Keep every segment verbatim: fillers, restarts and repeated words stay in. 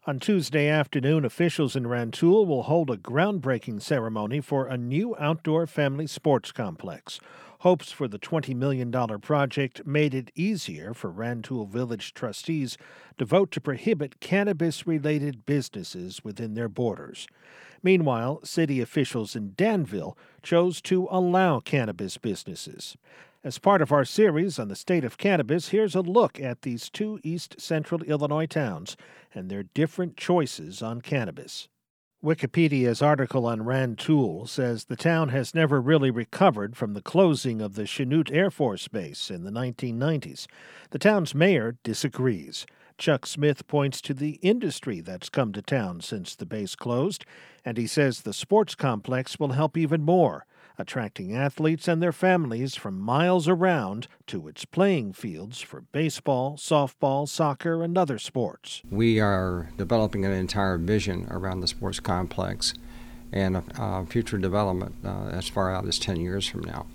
On Tuesday afternoon, officials in Rantoul will hold a groundbreaking ceremony for a new outdoor family sports complex. Hopes for the twenty million dollars project made it easier for Rantoul Village trustees to vote to prohibit cannabis-related businesses within their borders. Meanwhile, city officials in Danville chose to allow cannabis businesses. As part of our series on the state of cannabis, here's a look at these two East Central Illinois towns and their different choices on cannabis. Wikipedia's article on Rantoul says the town has never really recovered from the closing of the Chanute Air Force Base in the nineteen nineties. The town's mayor disagrees. Chuck Smith points to the industry that's come to town since the base closed, and he says the sports complex will help even more, attracting athletes and their families from miles around to its playing fields for baseball, softball, soccer, and other sports. We are developing an entire vision around the sports complex and uh, future development uh, as far out as ten years from now.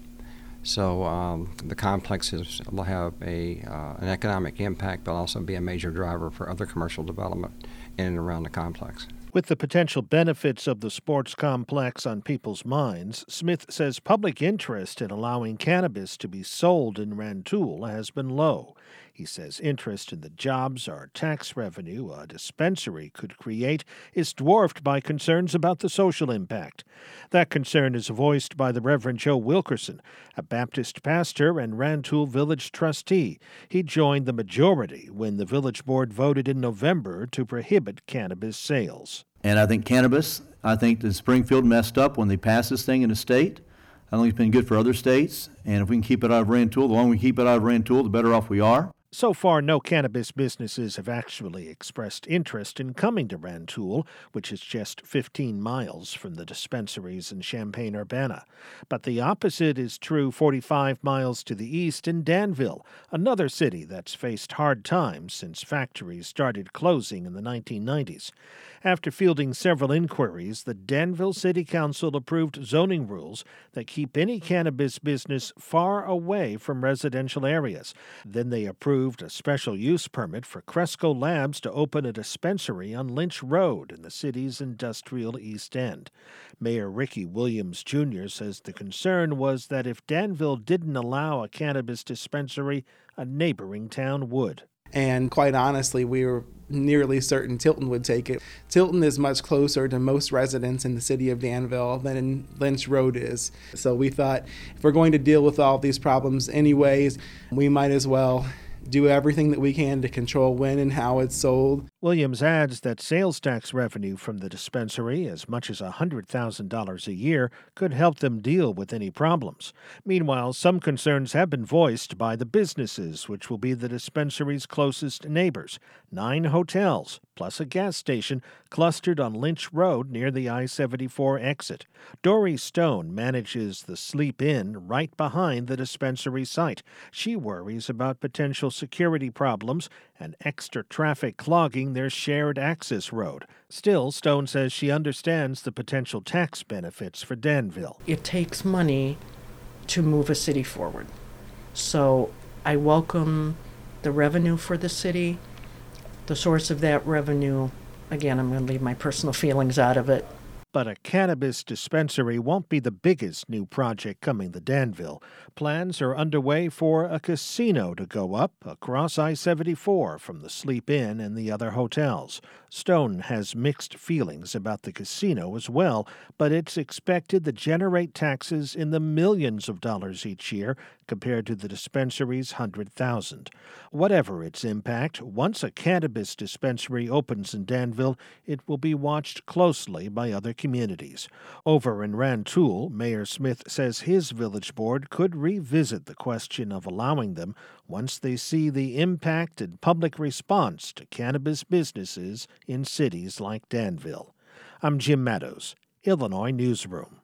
So um, the complexes will have a uh, an economic impact, but also be a major driver for other commercial development in and around the complex. With the potential benefits of the sports complex on people's minds, Smith says public interest in allowing cannabis to be sold in Rantoul has been low. He says interest in the jobs or tax revenue a dispensary could create is dwarfed by concerns about the social impact. That concern is voiced by the Reverend Joe Wilkerson, a Baptist pastor and Rantoul Village trustee. He joined the majority when the village board voted in November to prohibit cannabis sales. And I think cannabis, I think that Springfield messed up when they passed this thing in the state. I think it's been good for other states. And if we can keep it out of Rantoul, the longer we keep it out of Rantoul, the better off we are. So far, no cannabis businesses have actually expressed interest in coming to Rantoul, which is just fifteen miles from the dispensaries in Champaign-Urbana. But the opposite is true forty-five miles to the east in Danville, another city that's faced hard times since factories started closing in the nineteen nineties. After fielding several inquiries, the Danville City Council approved zoning rules that keep any cannabis business far away from residential areas. Then they approved a special use permit for Cresco Labs to open a dispensary on Lynch Road in the city's industrial East End. Mayor Ricky Williams Junior says the concern was that if Danville didn't allow a cannabis dispensary, a neighboring town would. And quite honestly, we were nearly certain Tilton would take it. Tilton is much closer to most residents in the city of Danville than Lynch Road is. So we thought if we're going to deal with all these problems anyways, we might as well do everything that we can to control when and how it's sold. Williams adds that sales tax revenue from the dispensary, as much as one hundred thousand dollars a year, could help them deal with any problems. Meanwhile, some concerns have been voiced by the businesses, which will be the dispensary's closest neighbors. Nine hotels, plus a gas station, clustered on Lynch Road near the I seventy-four exit. Dory Stone manages the Sleep Inn right behind the dispensary site. She worries about potential security problems and extra traffic clogging their shared access road. Still, Stone says she understands the potential tax benefits for Danville. It takes money to move a city forward. So I welcome the revenue for the city. The source of that revenue, again, I'm going to leave my personal feelings out of it. But a cannabis dispensary won't be the biggest new project coming to Danville. Plans are underway for a casino to go up across I seventy-four from the Sleep Inn and the other hotels. Stone has mixed feelings about the casino as well, but it's expected to generate taxes in the millions of dollars each year compared to the dispensary's one hundred thousand dollars. Whatever its impact, once a cannabis dispensary opens in Danville, it will be watched closely by other communities. Over in Rantoul, Mayor Smith says his village board could revisit the question of allowing them once they see the impact and public response to cannabis businesses in cities like Danville. I'm Jim Meadows, Illinois Newsroom.